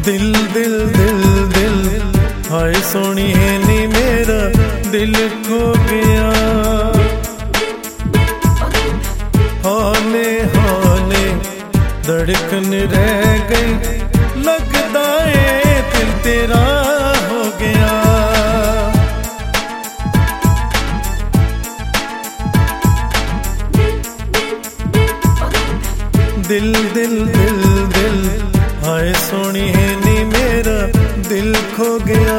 दिल दिल दिल दिल हाय सोनी है नी मेरा दिल खो गया। हौले हौले धड़कन रह गई, लगता है दिल तेरा हो गया। दिल दिल दिल दिल हाय सोनी है नी मेरा दिल खो गया।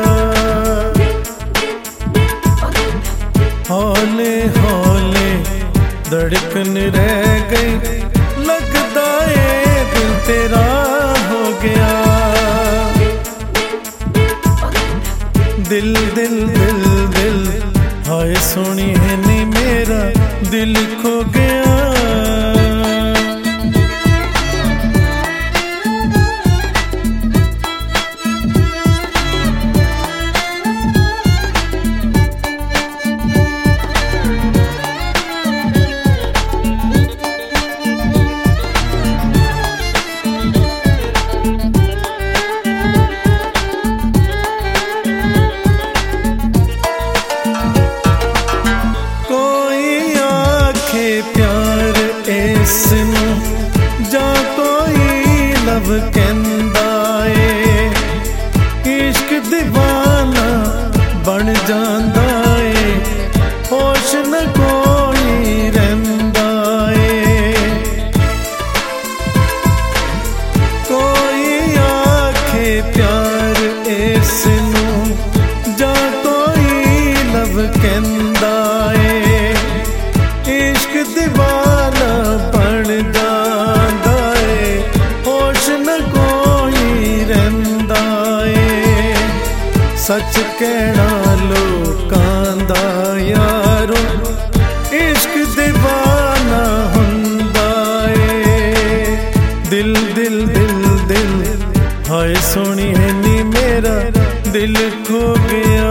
हौले हौले धड़कन रह गई, लगता है दिल तेरा हो गया। दिल दिल दिल दिल हाय सोनी है नी मेरा दिल खो गया। प्यार इसनू जा कोई लब कहंदा ए, इश्क दीवाना बन जांदा ए, होश न कोई रहिंदा ए। कोई आखे प्यार इसनू जा कोई लब कहंदा ए, इश्क दीवाना बन जांदा ए, होश न कोई रहिंदा ए। सच कहना लोकां दा यारो इश्क दीवाना हुंदा ए। दिल दिल दिल दिल हाय सोनी है नी मेरा दिल खो गया।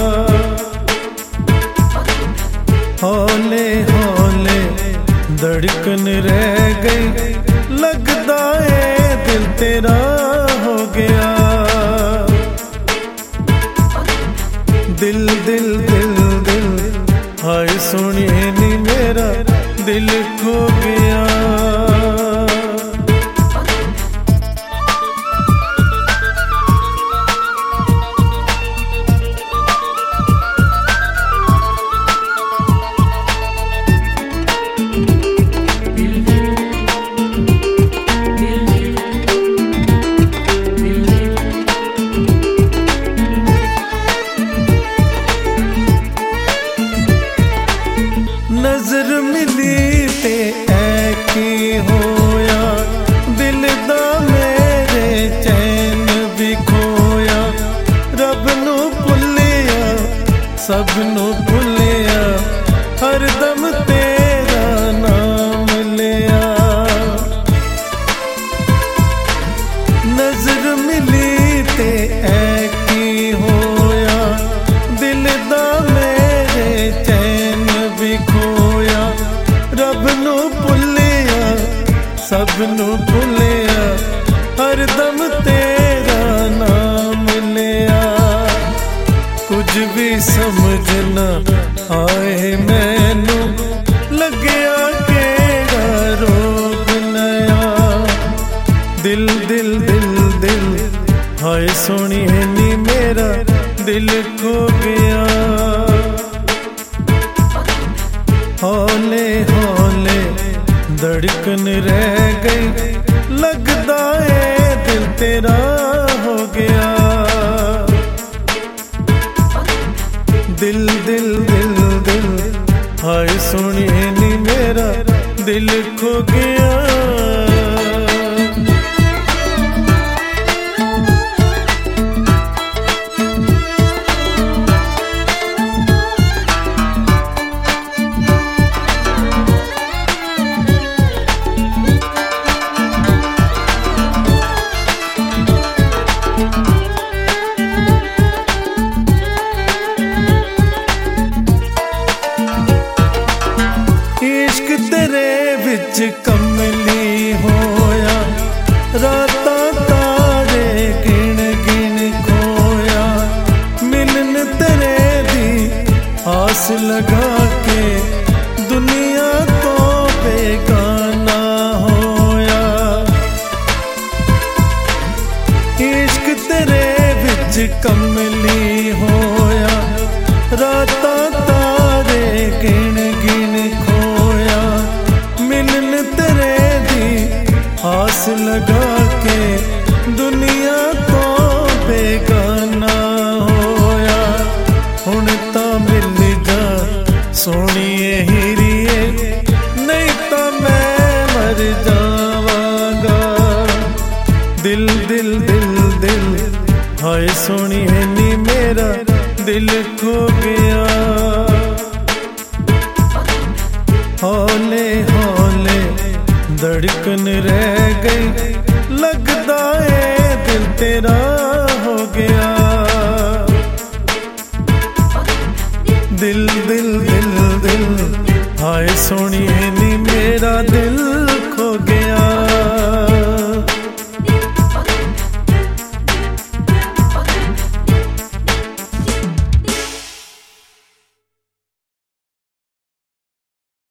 हौले हौले धड़कन रह गई, लगता है दिल तेरा हो गया। दिल दिल दिल दिल हाय सोनी है नी मेरा दिल खो गया। नजर मिली ते ऐ की होया, दिल दा मेरे चैन भी खोया। रब नू भुलिया सब नू भुलिया, हर दम तेरा नाम लिया। नजर मिली ते ऐ की होया, दिल दा मेरे चैन भी खोया। रब नू भुलिया सब नू भुलिया, हर दम तेरा नाम लिया। कुछ भी समझ ना आए मैनू, लग्या केड़ा रोग नया। दिल दिल दिल दिल हाय सोनी है नी मेरा दिल खो गया। हौले हौले धड़कन रह गई, लगता है दिल तेरा हो गया। दिल दिल दिल दिल हाय सोनी है नी मेरा दिल खो गया। इश्क तेरे विच विच कमली होया, रातां तारे गिन गिन खोया। मिलन तेरे दी आस लगा के दुनिया तो बेगाना होया। हुण तां मिल जा सोहणीए हीरीए, नहीं तां मैं मर जावांगा। दिल दिल दिल दिल हाय सोहणीए नी मेरा दिल खो गया। हौले हौले धड़कन रह गई, लगदा है दिल तेरा हो गया।